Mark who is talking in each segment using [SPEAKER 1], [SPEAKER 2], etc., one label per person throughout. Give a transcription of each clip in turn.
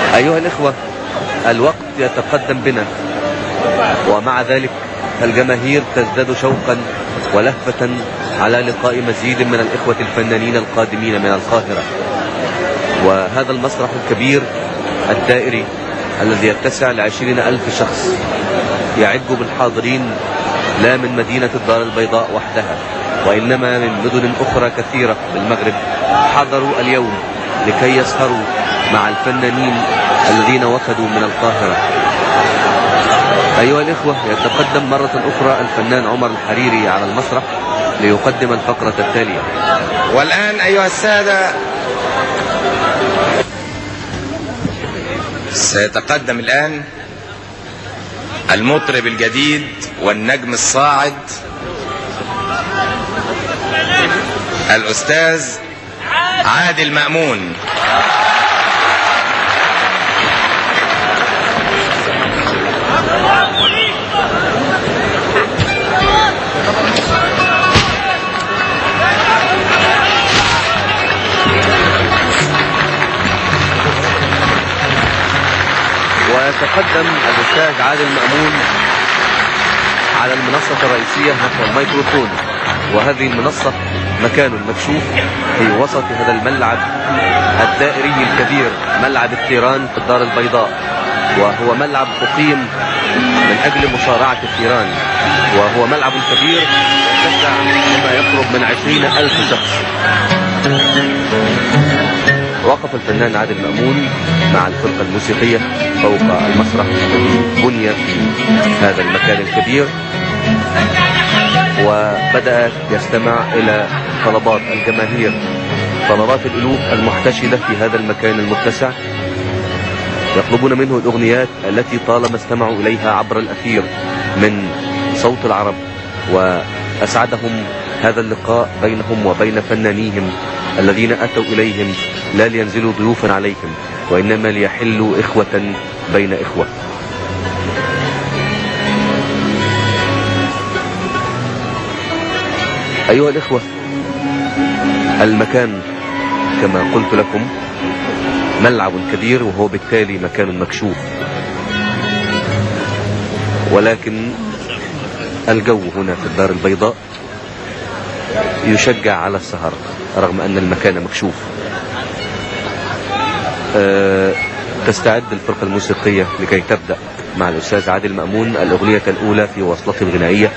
[SPEAKER 1] أيها الإخوة، الوقت يتقدم بنا، ومع ذلك الجماهير تزداد شوقا ولهفة على لقاء مزيد من الإخوة الفنانين القادمين من القاهرة. وهذا المسرح الكبير الدائري الذي يتسع ل20,000 شخص يعج بالحاضرين لا من مدينة الدار البيضاء وحدها، وإنما من مدن أخرى كثيرة بالمغرب حضروا اليوم لكي يسهروا مع الفنانين الذين وفدوا من القاهرة. أيها الإخوة، يتقدم مرة أخرى الفنان عمر الحريري على المسرح ليقدم الفقرة التالية.
[SPEAKER 2] والآن أيها السادة، سيتقدم الآن المطرب الجديد والنجم الصاعد الأستاذ عادل مأمون.
[SPEAKER 1] ويتقدم الأستاذ عادل مأمون على المنصة الرئيسية نحو الميكروفون، وهذه المنصة مكان مكشوف في وسط هذا الملعب الدائري الكبير، ملعب الثيران في الدار البيضاء، وهو ملعب أقيم من أجل مصارعة الثيران، وهو ملعب كبير يتسع لما يقرب من 20,000 شخص. وقف الفنان عادل مأمون مع الفرقة الموسيقية فوق المسرح الذي بني في هذا المكان الكبير، وبدأ يستمع إلى طلبات الجماهير، طلبات الألوف المحتشدة في هذا المكان المتسع، يطلبون منه الأغنيات التي طالما استمعوا إليها عبر الأثير من صوت العرب. وأسعدهم هذا اللقاء بينهم وبين فنانيهم الذين أتوا إليهم لا لينزلوا ضيوفا عليهم، وإنما ليحلوا إخوة بين إخوة. أيها الإخوة، المكان كما قلت لكم ملعب كبير، وهو بالتالي مكان مكشوف، ولكن الجو هنا في الدار البيضاء يشجع على السهر رغم أن المكان مكشوف. تستعد الفرقة الموسيقية لكي تبدأ مع الأستاذ عادل مأمون الأغنية الأولى في وصلته الغنائية.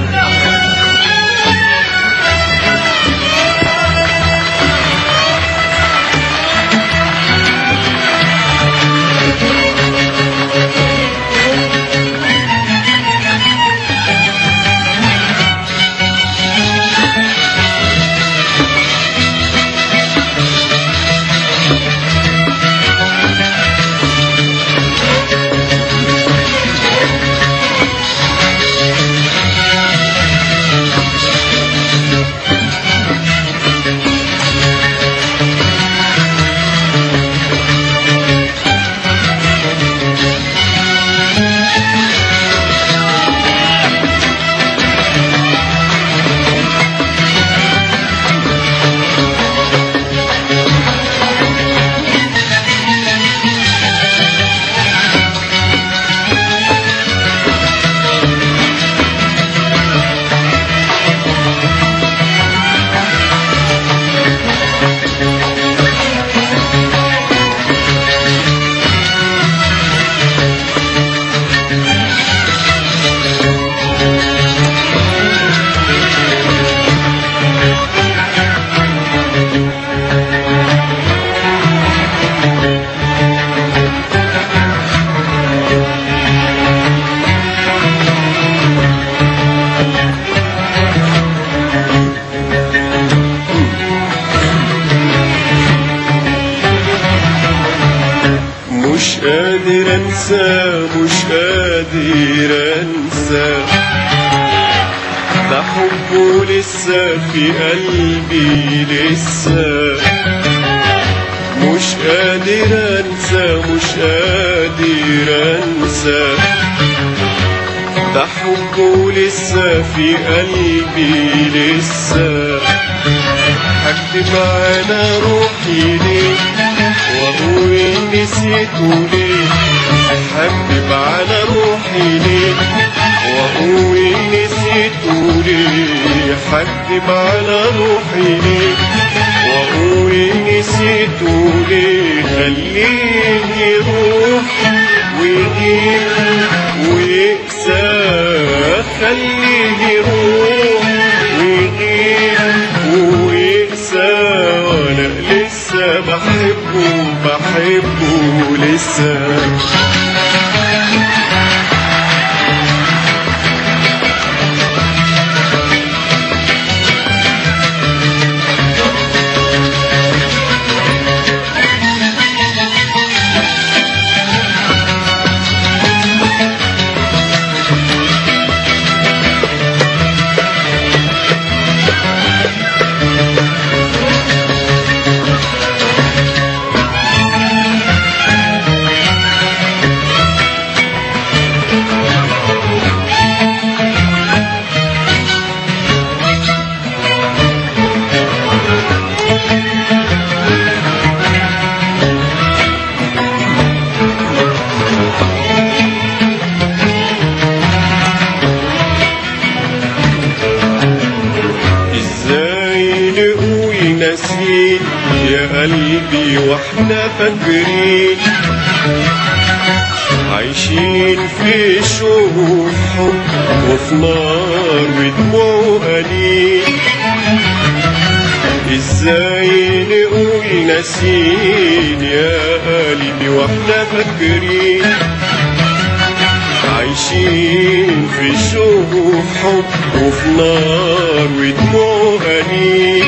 [SPEAKER 3] مش قادر انسى ده حبه لسه في قلبي لسه، مش قادر انسى ده حبه لسه في قلبي لسه. هكتب على روحي ليه واقول نسيته ليه حبب على روحي ليه وأقول نسيته ليه حبب على روحي ليه وأقول نسيته ليه خليه يروح ويغيب ويقسى خليه يروح ويغيب ويقسى وانا لسه بحبه لسه. ناسين يا قلبي واحنا فاكرين عايشين في شوق حب وفي نار ودموع وأنين. ازاي نقول ناسين يا قلبي واحنا فاكرين عايشين في شوق حب وفي نار ودموع وأنين.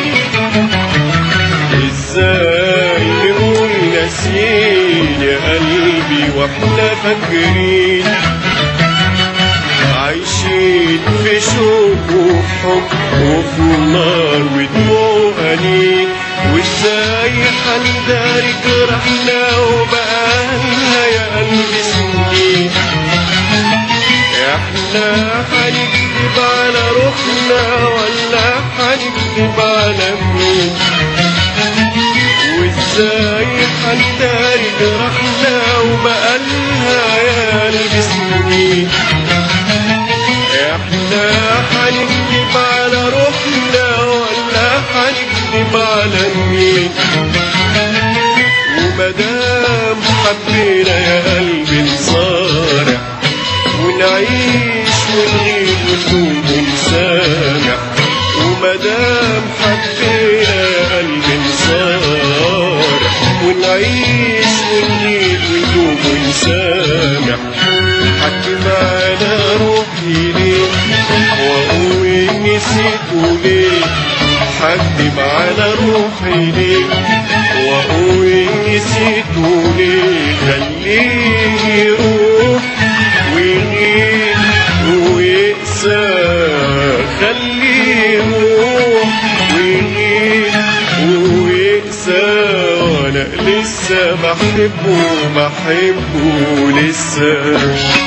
[SPEAKER 3] ازاي نقول ناسين يا قلبي واحنا فاكرين عايشين في شوق وحب وفي نار ودموع وأنين. وازاي هنداري جرحنا وبقالنا يا قلبي سنين احنا هنكذب على روحنا ولا هنكذب على مين؟ وازاي هنداري جرحنا وبقالها يا قلبي سنين احنا هنكذب على روحنا ولا هنكذب على مين؟ ومدام حبينا يا قلبي نصارع ونعيش ونغيب ونقوم ونسامع. ومدام حبينا يا قلبي نصارع ونعيش ونغيب ونقوم ونسامع. حكم على روحي ليه وأقول نسيته ليه حكم على روحي ليه وأقول نسيته ليه خليه يروح ويغيب ويقسى خليه يروح ويغيب ويقسى وانا لسه بحبه لسه.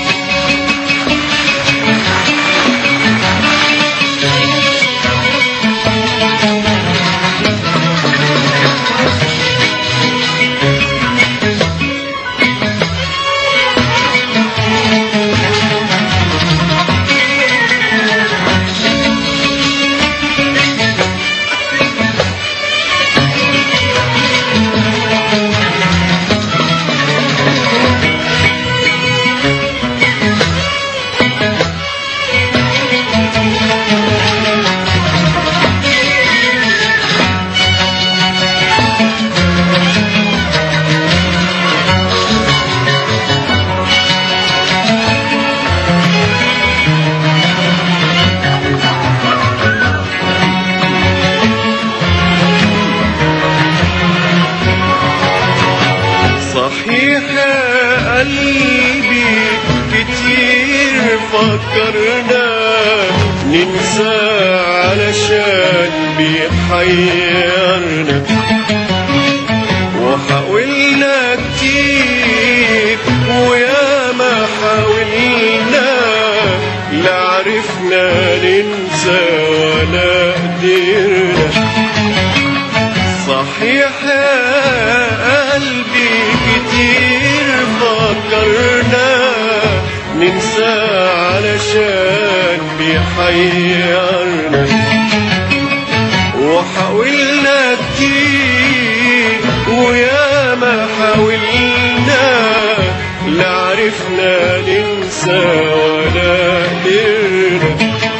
[SPEAKER 3] صحيح يا قلبي كتير فكرنا ننسى علشان بيحيرنا وحاولنا كتير ويا ما حاولنا لا عرفنا ننسى ولا قدرنا. صحيح يا قلبي كتير كتير فكرنا ننسى علشان بيحيرنا، وحاولنا كتير ويا ما حاولنا لا عرفنا ننسى ولا قدرنا.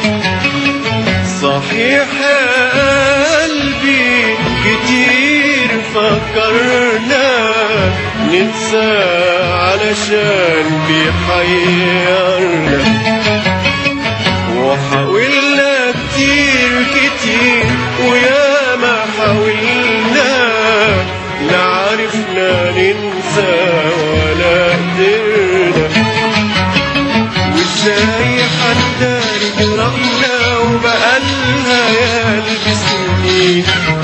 [SPEAKER 3] صحيح يا قلبي كتير فكرنا ننسى علشان بيحيرنا، وحاولنا كتير ويا ما حاولنا لا عرفنا ننسى ولا قدرنا. وازاي حنقدر جرحنا وبقالها يا قلبي سنين،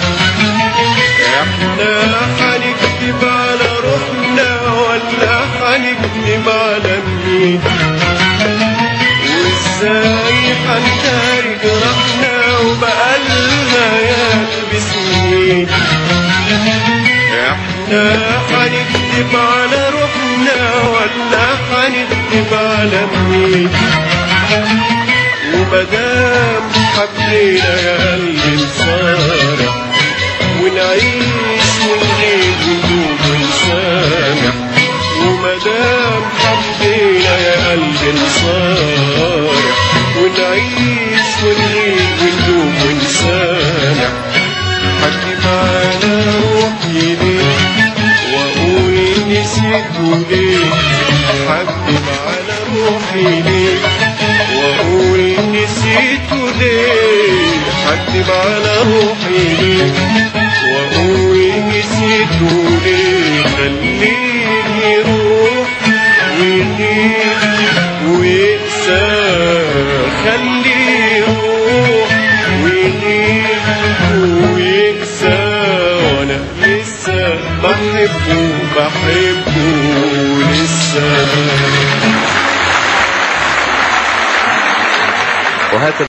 [SPEAKER 3] احنا حنكتب على روحنا ولا حنكتب على مين؟ وازاي حنقدر جرحنا وبقالها يا قلبي سنين، احنا حنكتب على روحنا ولا حنكتب على مين؟ ومدام حبينا يا قلبي نصارع ونعيش ونغيب وندوب ونسامح، ومدام حبينا يا قلبي نصارع ونعيش ونغيب وندوب ونسامح. حكي معانا روحي ليه واقول نسيته ليه، حكي معانا روحي ليه واقول نسيته ليه، حكي معانا روحي ليه واقول نسيته ليه. خليه يروح ويغيب ويقسى، خليه يروح ويغيب ويقسى، وانا لسه بحبه لسه.
[SPEAKER 1] وهكذا